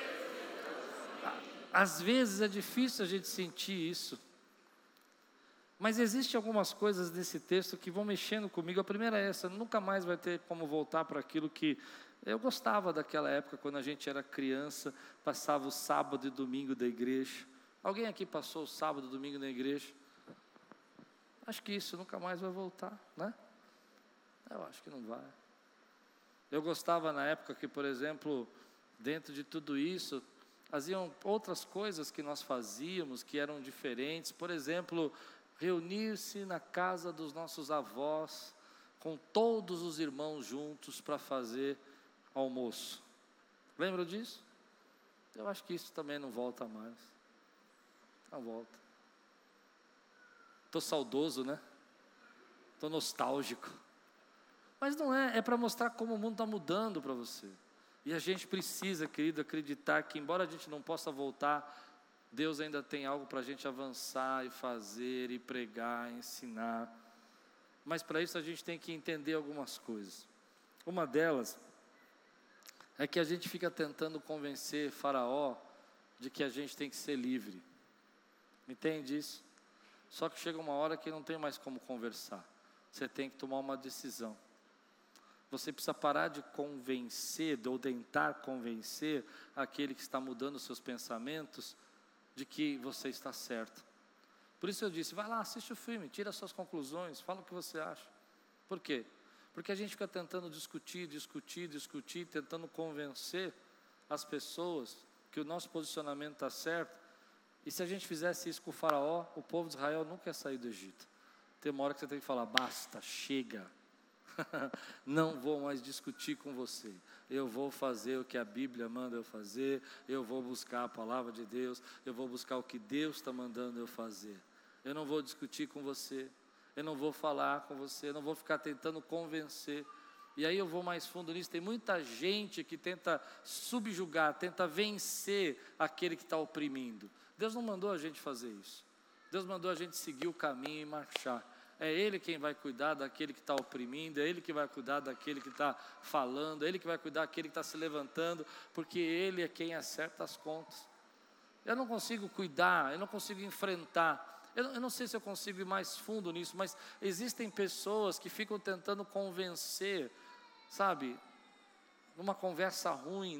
Às vezes é difícil a gente sentir isso, mas existem algumas coisas nesse texto que vão mexendo comigo. A primeira é essa, nunca mais vai ter como voltar para aquilo que eu gostava daquela época, quando a gente era criança, passava o sábado e domingo da igreja. Alguém aqui passou o sábado e domingo na igreja? Acho que isso nunca mais vai voltar, né? Eu acho que não vai. Eu gostava na época que, por exemplo, dentro de tudo isso, haviam outras coisas que nós fazíamos que eram diferentes. Por exemplo, reunir-se na casa dos nossos avós, com todos os irmãos juntos para fazer almoço. Lembram disso? Eu acho que isso também não volta mais. Não volta. Estou saudoso, né? Estou nostálgico. Mas não é, é para mostrar como o mundo está mudando para você. E a gente precisa, querido, acreditar que embora a gente não possa voltar, Deus ainda tem algo para a gente avançar e fazer, e pregar, ensinar. Mas para isso a gente tem que entender algumas coisas. Uma delas é que a gente fica tentando convencer Faraó de que a gente tem que ser livre. Entende isso? Só que chega uma hora que não tem mais como conversar. Você tem que tomar uma decisão. Você precisa parar de convencer, ou tentar convencer aquele que está mudando os seus pensamentos de que você está certo. Por isso eu disse, vai lá, assiste o filme, tira suas conclusões, fala o que você acha. Por quê? Porque a gente fica tentando discutir, tentando convencer as pessoas que o nosso posicionamento está certo. E se a gente fizesse isso com o Faraó, o povo de Israel nunca ia sair do Egito. Tem uma hora que você tem que falar, basta, chega. Não vou mais discutir com você. Eu vou fazer o que a Bíblia manda eu fazer. Eu vou buscar a palavra de Deus. Eu vou buscar o que Deus está mandando eu fazer. Eu não vou discutir com você. Eu não vou falar com você. Eu não vou ficar tentando convencer. E aí eu vou mais fundo nisso, tem muita gente que tenta subjugar, tenta vencer aquele que está oprimindo. Deus não mandou a gente fazer isso. Deus mandou a gente seguir o caminho e marchar. É Ele quem vai cuidar daquele que está oprimindo, é Ele que vai cuidar daquele que está falando, é Ele que vai cuidar daquele que está se levantando, porque Ele é quem acerta as contas. Eu não consigo cuidar, eu não consigo enfrentar. Eu não sei se eu consigo ir mais fundo nisso, mas existem pessoas que ficam tentando convencer, sabe, numa conversa ruim,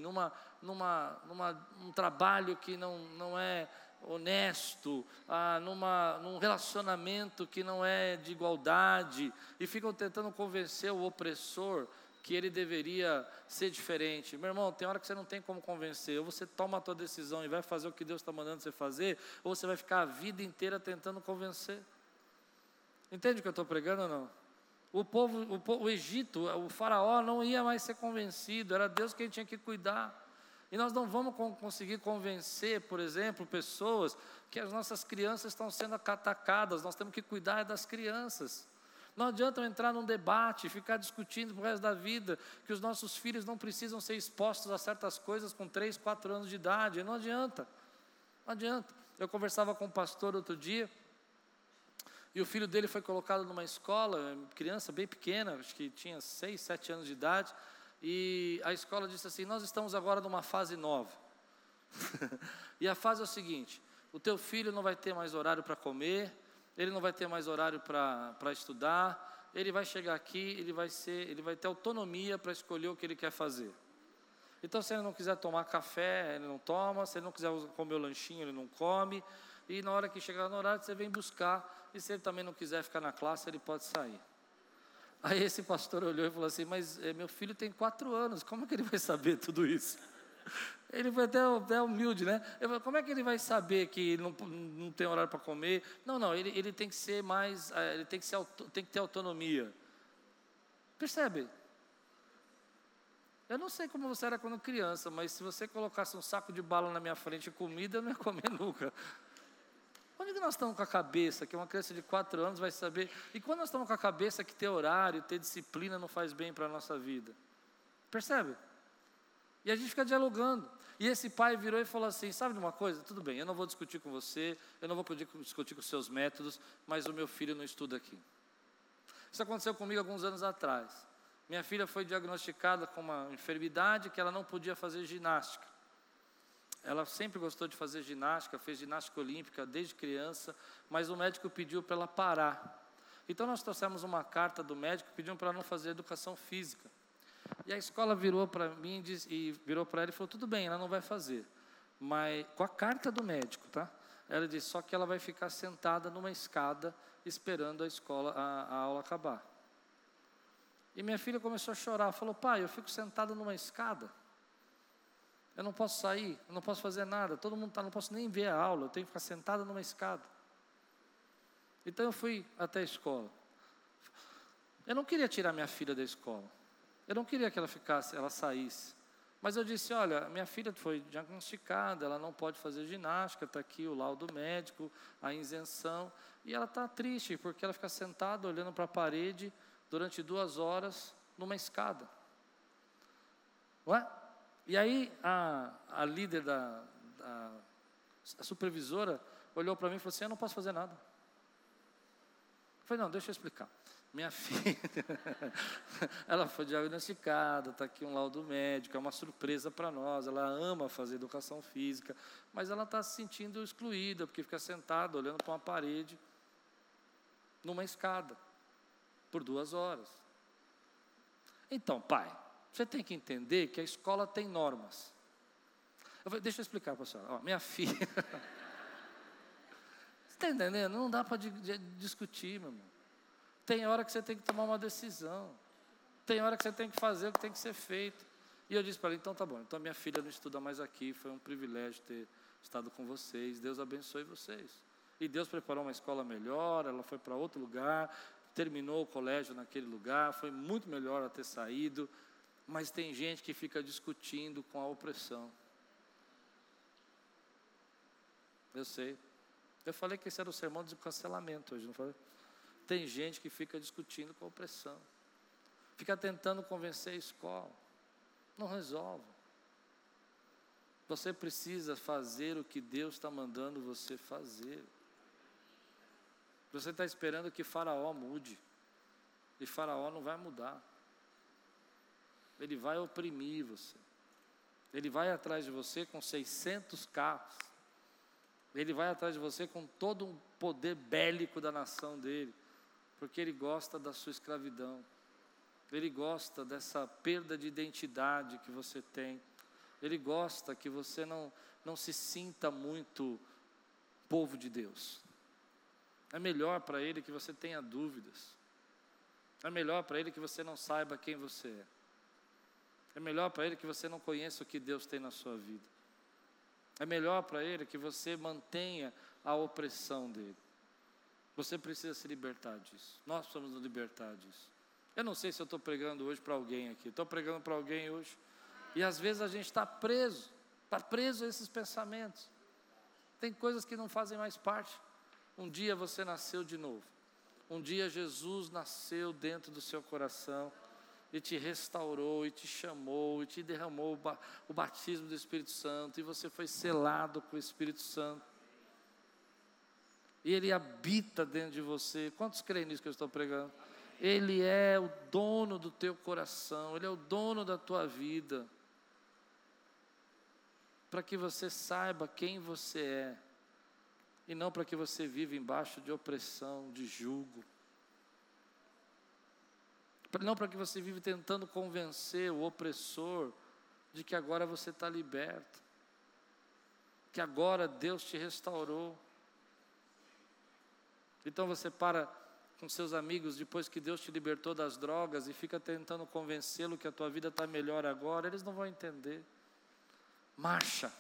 num trabalho que não é honesto, num relacionamento que não é de igualdade, e ficam tentando convencer o opressor que ele deveria ser diferente. Meu irmão, tem hora que você não tem como convencer. Ou você toma a tua decisão e vai fazer o que Deus está mandando você fazer, ou você vai ficar a vida inteira tentando convencer. Entende o que eu estou pregando ou não? O Egito, o faraó não ia mais ser convencido, era Deus quem tinha que cuidar. E nós não vamos conseguir convencer, por exemplo, pessoas que as nossas crianças estão sendo atacadas, nós temos que cuidar das crianças. Não adianta eu entrar num debate, ficar discutindo pro resto da vida, que os nossos filhos não precisam ser expostos a certas coisas com 3, 4 anos de idade, não adianta, não adianta. Eu conversava com um pastor outro dia, e o filho dele foi colocado numa escola, criança bem pequena, acho que tinha 6, 7 anos de idade, e a escola disse assim, nós estamos agora numa fase nova, e a fase é o seguinte, o teu filho não vai ter mais horário para comer, ele não vai ter mais horário para estudar, ele vai chegar aqui, ele vai ter autonomia para escolher o que ele quer fazer. Então, se ele não quiser tomar café, ele não toma, se ele não quiser comer o lanchinho, ele não come, e na hora que chegar no horário, você vem buscar, e se ele também não quiser ficar na classe, ele pode sair. Aí esse pastor olhou e falou assim, mas meu filho tem 4 anos, como é que ele vai saber tudo isso? Ele foi até humilde, né? Eu falei, como é que ele vai saber que não tem horário para comer? Não, ele tem que ser mais, ele tem que ter autonomia. Percebe? Eu não sei como você era quando criança, mas se você colocasse um saco de bala na minha frente e comida, eu não ia comer nunca. Onde que nós estamos com a cabeça, que uma criança de 4 anos vai saber? E quando nós estamos com a cabeça que ter horário, ter disciplina não faz bem para a nossa vida? Percebe? E a gente fica dialogando. E esse pai virou e falou assim, sabe de uma coisa? Tudo bem, eu não vou discutir com você, eu não vou discutir com os seus métodos, mas o meu filho não estuda aqui. Isso aconteceu comigo alguns anos atrás. Minha filha foi diagnosticada com uma enfermidade que ela não podia fazer ginástica. Ela sempre gostou de fazer ginástica, fez ginástica olímpica desde criança, mas o médico pediu para ela parar. Então nós trouxemos uma carta do médico pedindo para ela não fazer educação física. E a escola virou para mim e virou para ela e falou, tudo bem, ela não vai fazer. Mas com a carta do médico, tá? Ela disse, só que ela vai ficar sentada numa escada esperando a aula acabar. E minha filha começou a chorar, falou, pai, eu fico sentada numa escada. Eu não posso sair, eu não posso fazer nada, todo mundo está, não posso nem ver a aula, eu tenho que ficar sentada numa escada. Então eu fui até a escola. Eu não queria tirar minha filha da escola. Eu não queria que ela saísse. Mas eu disse, olha, minha filha foi diagnosticada, ela não pode fazer ginástica, está aqui o laudo médico, a isenção. E ela está triste, porque ela fica sentada olhando para a parede durante 2 horas numa escada. Não é? E aí a líder, a supervisora, olhou para mim e falou assim, eu não posso fazer nada. Eu falei, não, deixa eu explicar. Minha filha, ela foi diagnosticada, está aqui um laudo médico, é uma surpresa para nós, ela ama fazer educação física, mas ela está se sentindo excluída, porque fica sentada, olhando para uma parede, numa escada, por 2 horas. Então, pai, você tem que entender que a escola tem normas. Eu falei, deixa eu explicar para a senhora, minha filha, você está entendendo? Não dá para discutir, meu irmão. Tem hora que você tem que tomar uma decisão. Tem hora que você tem que fazer o que tem que ser feito. E eu disse para ela, então tá bom, então minha filha não estuda mais aqui, foi um privilégio ter estado com vocês, Deus abençoe vocês. E Deus preparou uma escola melhor, ela foi para outro lugar, terminou o colégio naquele lugar, foi muito melhor ela ter saído, mas tem gente que fica discutindo com a opressão. Eu sei. Eu falei que esse era o sermão do cancelamento hoje, não falei? Tem gente que fica discutindo com a opressão. Fica tentando convencer a escola. Não resolve. Você precisa fazer o que Deus está mandando você fazer. Você está esperando que Faraó mude. E Faraó não vai mudar. Ele vai oprimir você. Ele vai atrás de você com 600 carros. Ele vai atrás de você com todo um poder bélico da nação dele. Porque ele gosta da sua escravidão. Ele gosta dessa perda de identidade que você tem. Ele gosta que você não se sinta muito povo de Deus. É melhor para ele que você tenha dúvidas. É melhor para ele que você não saiba quem você é. É melhor para ele que você não conheça o que Deus tem na sua vida. É melhor para ele que você mantenha a opressão dele. Você precisa se libertar disso. Nós precisamos nos libertar disso. Eu não sei se eu estou pregando hoje para alguém aqui. Estou pregando para alguém hoje. E às vezes a gente está preso a esses pensamentos. Tem coisas que não fazem mais parte. Um dia você nasceu de novo. Um dia Jesus nasceu dentro do seu coração e te restaurou, e te chamou, e te derramou o batismo do Espírito Santo, e você foi selado com o Espírito Santo. E Ele habita dentro de você. Quantos creem nisso que eu estou pregando? Ele é o dono do teu coração, Ele é o dono da tua vida. Para que você saiba quem você é, e não para que você viva embaixo de opressão, de jugo. Não para que você viva tentando convencer o opressor de que agora você está liberto, que agora Deus te restaurou. Então você para com seus amigos depois que Deus te libertou das drogas e fica tentando convencê-lo que a tua vida está melhor agora. Eles não vão entender. Marcha.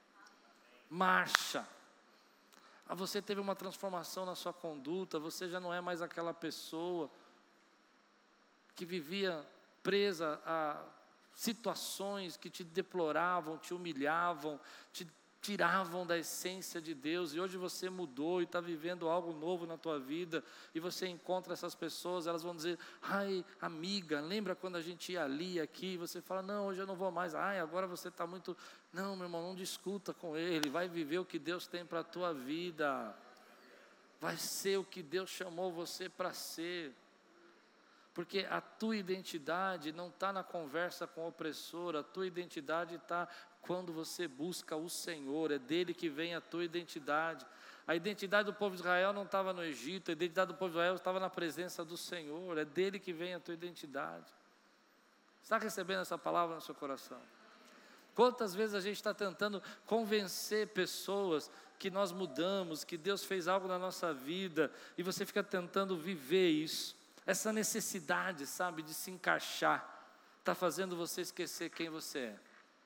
Você teve uma transformação na sua conduta. Você já não é mais aquela pessoa que vivia presa a situações que te deploravam, te humilhavam, te tiravam da essência de Deus. E hoje você mudou e está vivendo algo novo na tua vida, e você encontra essas pessoas, elas vão dizer: ai, amiga, lembra quando a gente ia ali, aqui? E você fala: não, hoje eu não vou mais. Ai, agora você está muito... Não, meu irmão, não discuta com ele. Vai viver o que Deus tem para a tua vida. Vai ser o que Deus chamou você para ser. Porque a tua identidade não está na conversa com o opressor. A tua identidade está quando você busca o Senhor. É dele que vem a tua identidade. A identidade do povo de Israel não estava no Egito. A identidade do povo de Israel estava na presença do Senhor. É dele que vem a tua identidade. Está recebendo essa palavra no seu coração? Quantas vezes a gente está tentando convencer pessoas que nós mudamos, que Deus fez algo na nossa vida, e você fica tentando viver isso. Essa necessidade, sabe, de se encaixar, está fazendo você esquecer quem você é.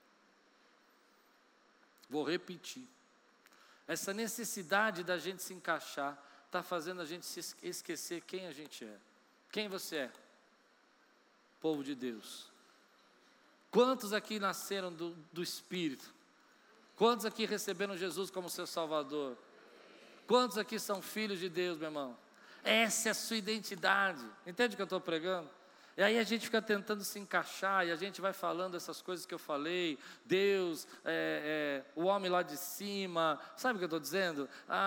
Vou repetir. Essa necessidade da gente se encaixar, está fazendo a gente se esquecer quem a gente é. Quem você é? Povo de Deus. Quantos aqui nasceram do Espírito? Quantos aqui receberam Jesus como seu Salvador? Quantos aqui são filhos de Deus, meu irmão? Essa é a sua identidade. Entende o que eu estou pregando? E aí a gente fica tentando se encaixar, e a gente vai falando essas coisas que eu falei. Deus, o homem lá de cima. Sabe o que eu estou dizendo?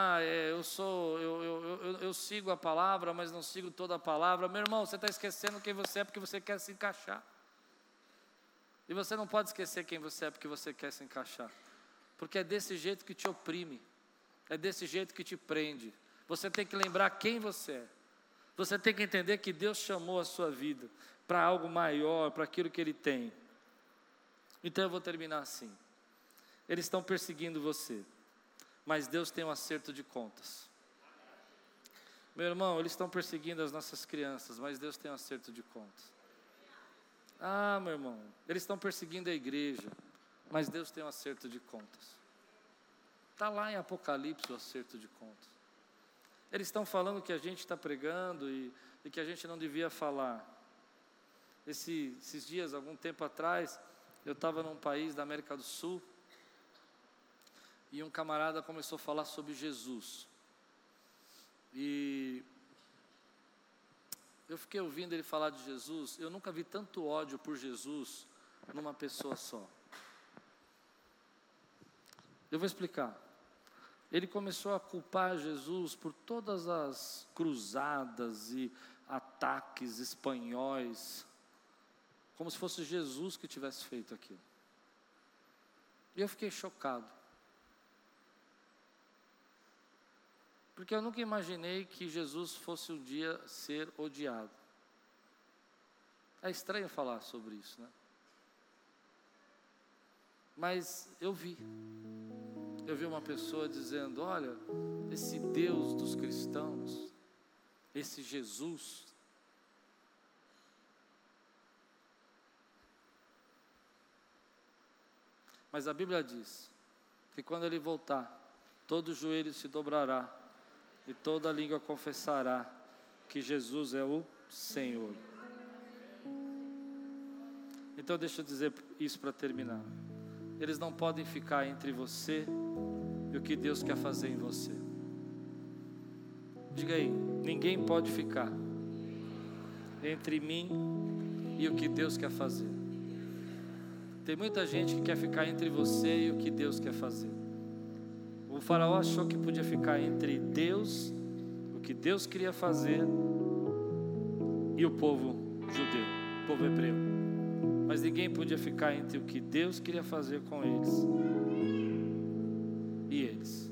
Eu sigo a palavra, mas não sigo toda a palavra. Meu irmão, você está esquecendo quem você é porque você quer se encaixar. E você não pode esquecer quem você é porque você quer se encaixar. Porque é desse jeito que te oprime. É desse jeito que te prende. Você tem que lembrar quem você é. Você tem que entender que Deus chamou a sua vida para algo maior, para aquilo que Ele tem. Então eu vou terminar assim. Eles estão perseguindo você, mas Deus tem um acerto de contas. Meu irmão, eles estão perseguindo as nossas crianças, mas Deus tem um acerto de contas. Ah, meu irmão, eles estão perseguindo a igreja, mas Deus tem um acerto de contas. Está lá em Apocalipse o acerto de contas. Eles estão falando que a gente está pregando e que a gente não devia falar. Esses dias, algum tempo atrás, eu estava num país da América do Sul e um camarada começou a falar sobre Jesus. E Eu fiquei ouvindo ele falar de Jesus, eu nunca vi tanto ódio por Jesus numa pessoa só. Eu vou explicar. Ele começou a culpar Jesus por todas as cruzadas e ataques espanhóis, como se fosse Jesus que tivesse feito aquilo. E eu fiquei chocado. Porque eu nunca imaginei que Jesus fosse um dia ser odiado. É estranho falar sobre isso, né? Mas eu vi uma pessoa dizendo: olha, esse Deus dos cristãos, esse Jesus, mas a Bíblia diz que quando Ele voltar, todo joelho se dobrará e toda língua confessará que Jesus é o Senhor. Então deixa eu dizer isso para terminar. Eles não podem ficar entre você e o que Deus quer fazer em você. Diga aí, ninguém pode ficar entre mim e o que Deus quer fazer. Tem muita gente que quer ficar entre você e o que Deus quer fazer. O faraó achou que podia ficar entre Deus, o que Deus queria fazer, e o povo judeu, o povo hebreu. Mas ninguém podia ficar entre o que Deus queria fazer com eles e eles.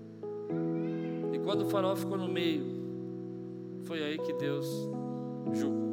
E quando o faraó ficou no meio, foi aí que Deus julgou.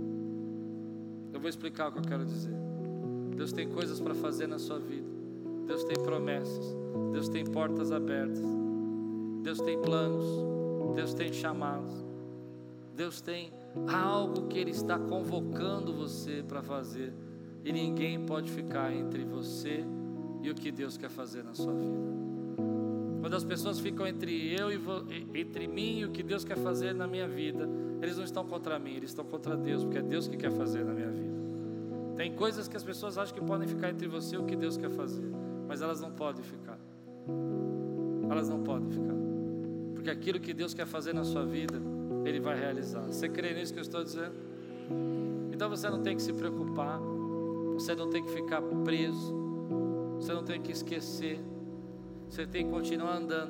Eu vou explicar o que eu quero dizer. Deus tem coisas para fazer na sua vida. Deus tem promessas. Deus tem portas abertas. Deus tem planos. Deus tem chamados. Deus tem algo que Ele está convocando você para fazer. E ninguém pode ficar entre você e o que Deus quer fazer na sua vida. Quando as pessoas ficam entre entre mim e o que Deus quer fazer na minha vida, eles não estão contra mim, eles estão contra Deus, porque é Deus que quer fazer na minha vida. Tem coisas que as pessoas acham que podem ficar entre você e o que Deus quer fazer, mas elas não podem ficar. Elas não podem ficar. Porque aquilo que Deus quer fazer na sua vida, Ele vai realizar. Você crê nisso que eu estou dizendo? Então você não tem que se preocupar. Você não tem que ficar preso. Você não tem que esquecer. Você tem que continuar andando.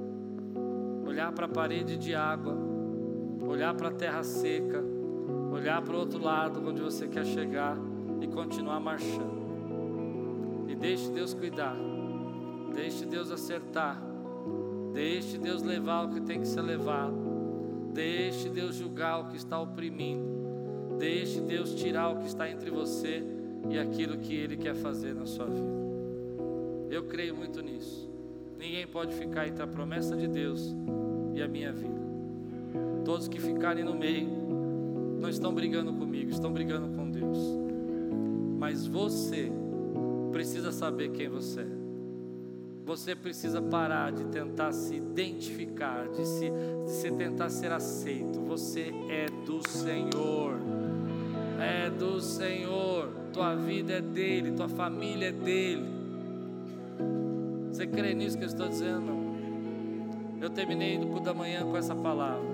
Olhar para a parede de água. Olhar para a terra seca. Olhar para o outro lado onde você quer chegar. E continuar marchando. E deixe Deus cuidar. Deixe Deus acertar. Deixe Deus levar o que tem que ser levado. Deixe Deus julgar o que está oprimindo. Deixe Deus tirar o que está entre você e aquilo que Ele quer fazer na sua vida. Eu creio muito nisso. Ninguém pode ficar entre a promessa de Deus e a minha vida. Todos que ficarem no meio não estão brigando comigo, estão brigando com Deus. Mas você precisa saber quem você é. Você precisa parar de tentar se identificar, de tentar ser aceito. Você é do Senhor. É do Senhor. Tua vida é dele, tua família é dele. Você crê nisso que eu estou dizendo? Eu terminei no culto da manhã com essa palavra.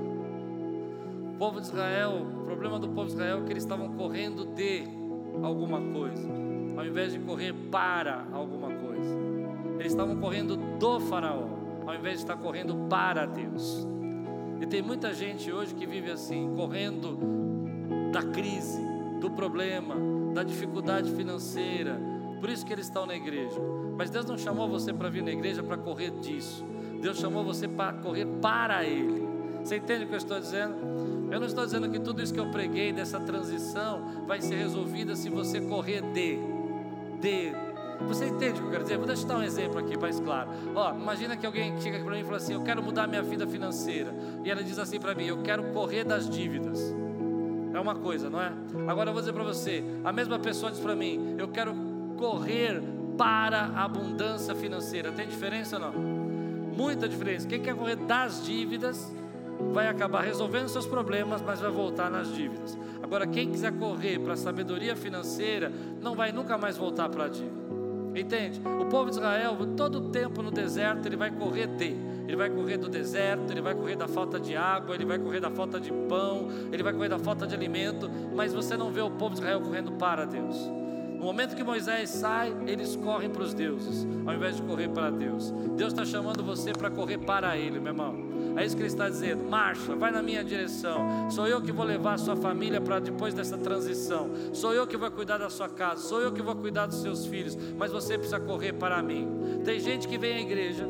O povo de Israel, o problema do povo de Israel é que eles estavam correndo de alguma coisa, ao invés de correr para alguma coisa. Eles estavam correndo do faraó, ao invés de estar correndo para Deus. E tem muita gente hoje que vive assim, correndo da crise, do problema, da dificuldade financeira. Por isso que eles estão na igreja. Mas Deus não chamou você para vir na igreja para correr disso. Deus chamou você para correr para Ele. Você entende o que eu estou dizendo? Eu não estou dizendo que tudo isso que eu preguei dessa transição vai ser resolvida se você correr de. Você entende o que eu quero dizer? Vou deixar eu dar um exemplo aqui mais claro. Imagina que alguém chega para mim e fala assim: eu quero mudar minha vida financeira. E ela diz assim para mim: eu quero correr das dívidas. É uma coisa, não é? Agora eu vou dizer para você, a mesma pessoa diz para mim: eu quero correr para a abundância financeira. Tem diferença ou não? Muita diferença. Quem quer correr das dívidas vai acabar resolvendo seus problemas, mas vai voltar nas dívidas. Agora quem quiser correr para a sabedoria financeira não vai nunca mais voltar para a dívida. Entende? O povo de Israel, todo o tempo no deserto, ele vai correr ele vai correr do deserto, ele vai correr da falta de água, ele vai correr da falta de pão, ele vai correr da falta de alimento, mas você não vê o povo de Israel correndo para Deus. No momento que Moisés sai, eles correm para os deuses, ao invés de correr para Deus. Deus está chamando você para correr para Ele, meu irmão. É isso que Ele está dizendo: marcha, vai na minha direção. Sou eu que vou levar a sua família para depois dessa transição. Sou eu que vou cuidar da sua casa. Sou eu que vou cuidar dos seus filhos. Mas você precisa correr para mim. Tem gente que vem à igreja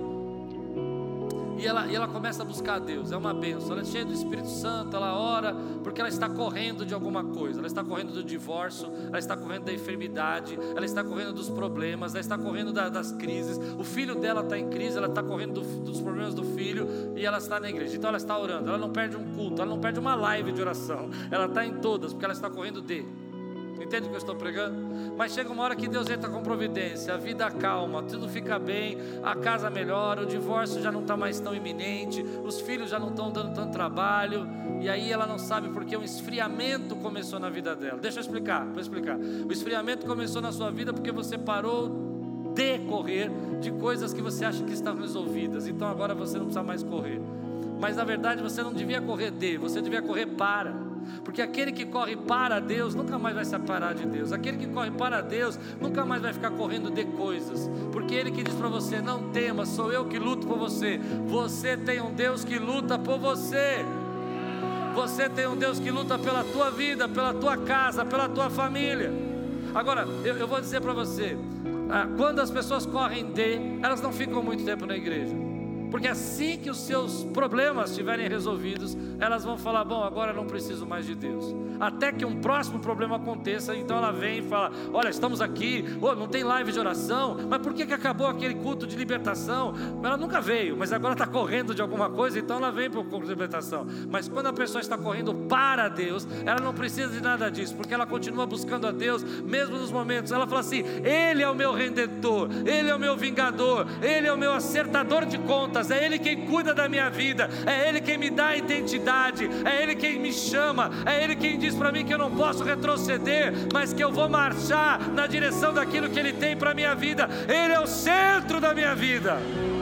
e ela começa a buscar a Deus, é uma bênção, ela é cheia do Espírito Santo, ela ora, porque ela está correndo de alguma coisa, ela está correndo do divórcio, ela está correndo da enfermidade, ela está correndo dos problemas, ela está correndo das crises, o filho dela está em crise, ela está correndo dos problemas do filho, e ela está na igreja, então ela está orando, ela não perde um culto, ela não perde uma live de oração, ela está em todas, porque ela está correndo entende o que eu estou pregando? Mas chega uma hora que Deus entra com providência, a vida acalma, tudo fica bem, a casa melhora, o divórcio já não está mais tão iminente, os filhos já não estão dando tanto trabalho, e aí ela não sabe porque um esfriamento começou na vida dela. Deixa eu explicar, vou explicar. O esfriamento começou na sua vida porque você parou de correr de coisas que você acha que estão resolvidas, então agora você não precisa mais correr. Mas na verdade você não devia correr você devia correr para. Porque aquele que corre para Deus nunca mais vai se separar de Deus. Aquele que corre para Deus nunca mais vai ficar correndo de coisas. Porque Ele que diz para você: não tema, sou eu que luto por você. Você tem um Deus que luta por você. Você tem um Deus que luta pela tua vida, pela tua casa, pela tua família. Agora, eu vou dizer para você, quando as pessoas correm elas não ficam muito tempo na igreja. Porque assim que os seus problemas estiverem resolvidos, elas vão falar: bom, agora eu não preciso mais de Deus. Até que um próximo problema aconteça, então ela vem e fala: olha, estamos aqui, não tem live de oração, mas por que acabou aquele culto de libertação? Ela nunca veio, mas agora está correndo de alguma coisa, então ela vem para o culto de libertação. Mas quando a pessoa está correndo para Deus, ela não precisa de nada disso, porque ela continua buscando a Deus, mesmo nos momentos. Ela fala assim: Ele é o meu redentor, Ele é o meu vingador, Ele é o meu acertador de contas. É Ele quem cuida da minha vida, é Ele quem me dá a identidade, é Ele quem me chama, é Ele quem diz para mim que eu não posso retroceder, mas que eu vou marchar na direção daquilo que Ele tem para a minha vida. Ele é o centro da minha vida.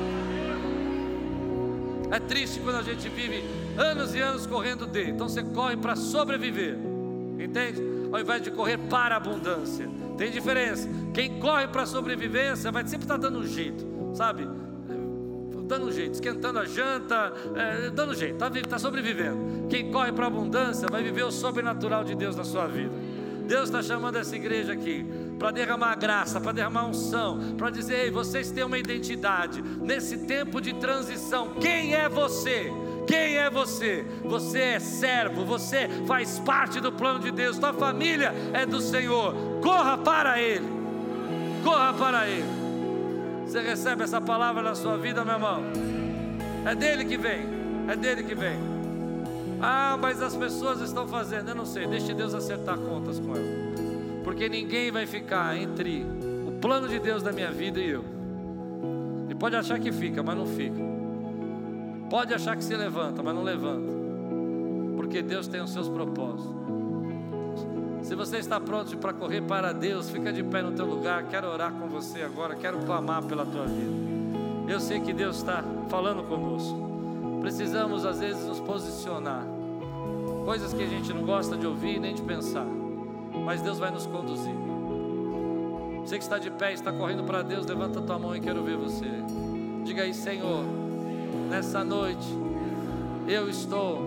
É triste quando a gente vive anos e anos correndo então você corre para sobreviver, entende? Ao invés de correr para a abundância. Tem diferença. Quem corre para a sobrevivência vai sempre estar dando um jeito, sabe? Dando um jeito, esquentando a janta, dando um jeito, está sobrevivendo. Quem corre para a abundância vai viver o sobrenatural de Deus na sua vida. Deus está chamando essa igreja aqui para derramar graça, para derramar unção, para dizer: ei, vocês têm uma identidade nesse tempo de transição. Quem é você? Quem é você? Você é servo, você faz parte do plano de Deus, tua família é do Senhor. Corra para Ele, corra para Ele. Você recebe essa palavra na sua vida, meu irmão? É dele que vem, é dele que vem. Mas as pessoas estão fazendo, eu não sei, deixe Deus acertar contas com ela. Porque ninguém vai ficar entre o plano de Deus da minha vida e eu. E pode achar que fica, mas não fica. Pode achar que se levanta, mas não levanta. Porque Deus tem os seus propósitos. Se você está pronto para correr para Deus, fica de pé no teu lugar. Quero orar com você agora, quero clamar pela tua vida. Eu sei que Deus está falando conosco. Precisamos às vezes nos posicionar. Coisas que a gente não gosta de ouvir nem de pensar, mas Deus vai nos conduzir. Você que está de pé e está correndo para Deus, levanta a tua mão e quero ver você. Diga aí: Senhor, nessa noite eu estou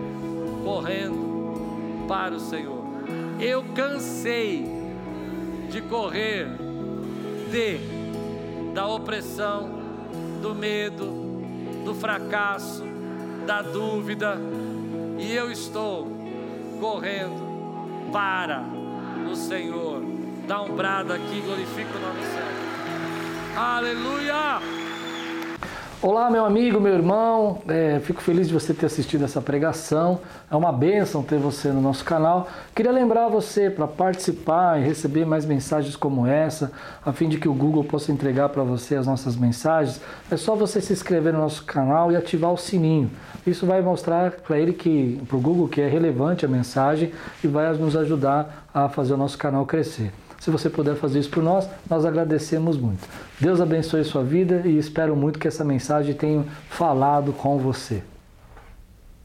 correndo para o Senhor. Eu cansei de correr da opressão, do medo, do fracasso, da dúvida, e eu estou correndo para o Senhor. Dá um brado aqui, glorifica o nome do Senhor. Aleluia! Olá, meu amigo, meu irmão, fico feliz de você ter assistido essa pregação. É uma bênção ter você no nosso canal. Queria lembrar você para participar e receber mais mensagens como essa, a fim de que o Google possa entregar para você as nossas mensagens. É só você se inscrever no nosso canal e ativar o sininho. Isso vai mostrar para o Google que é relevante a mensagem e vai nos ajudar a fazer o nosso canal crescer. Se você puder fazer isso por nós, nós agradecemos muito. Deus abençoe sua vida e espero muito que essa mensagem tenha falado com você.